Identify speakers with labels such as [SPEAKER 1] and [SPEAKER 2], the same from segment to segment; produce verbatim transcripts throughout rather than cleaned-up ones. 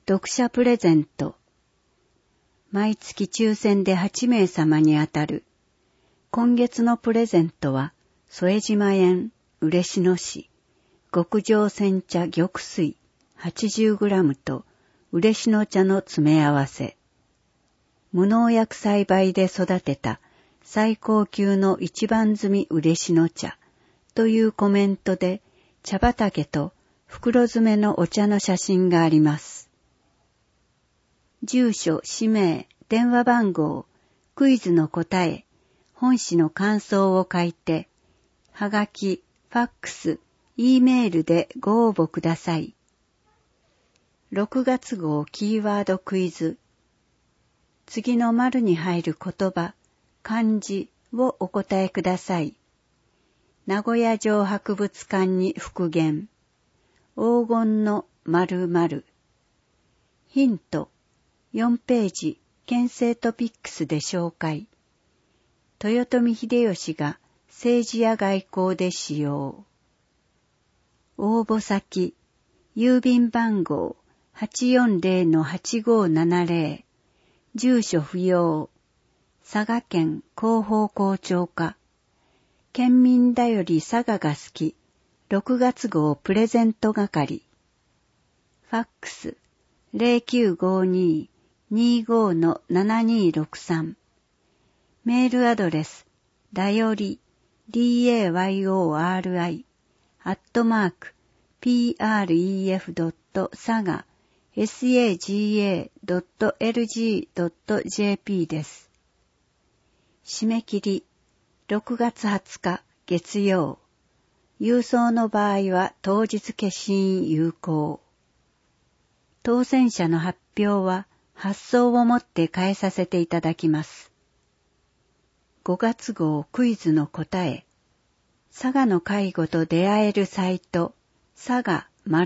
[SPEAKER 1] 読者プレゼント。毎月抽選ではちめいさまに当たる。今月のプレゼントは、副島園嬉野市極上煎茶玉水 はちじゅうグラム と嬉野茶の詰め合わせ。無農薬栽培で育てた最高級の一番摘み嬉野茶というコメントで茶畑と袋詰めのお茶の写真があります。住所、氏名、電話番号、クイズの答え、本誌の感想を書いて、はがき、ファックス、Eメールでご応募ください。ろくがつ号キーワードクイズ。次の丸に入る言葉、漢字をお答えください。名古屋城博物館に復元。黄金の〇〇。ヒント。よんページ、県政トピックスで紹介。豊臣秀吉が政治や外交で使用。応募先、郵便番号 はちよんぜろのはちごーななぜろ、住所不要、佐賀県広報校長課、県民だより佐賀が好き、ろくがつ号プレゼント係、ファックス ゼロきゅうごに にごのななにろくさん、メールアドレス、だより、dayori、アットマーク、pref.saga、saga.lg.jp です。締め切り、ろくがつはつか月曜。郵送の場合は当日消印有効。当選者の発表は発送をもって返させていただきます。ごがつ号クイズの答え。佐賀の介護と出会えるサイト、佐賀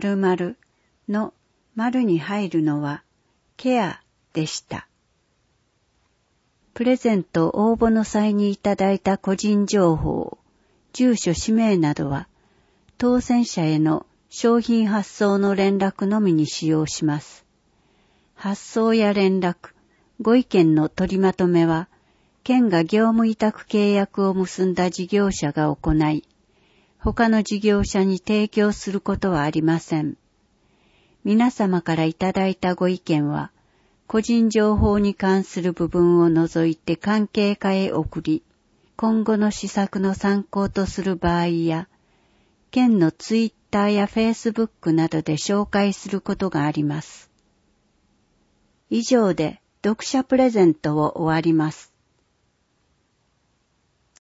[SPEAKER 1] 〇〇の丸に入るのはケアでした。プレゼント応募の際にいただいた個人情報、住所氏名などは当選者への商品発送の連絡のみに使用します。発送や連絡、ご意見の取りまとめは県が業務委託契約を結んだ事業者が行い、他の事業者に提供することはありません。皆様からいただいたご意見は、個人情報に関する部分を除いて関係課へ送り、今後の施策の参考とする場合や、県のツイッターやフェイスブックなどで紹介することがあります。以上で読者プレゼントを終わります。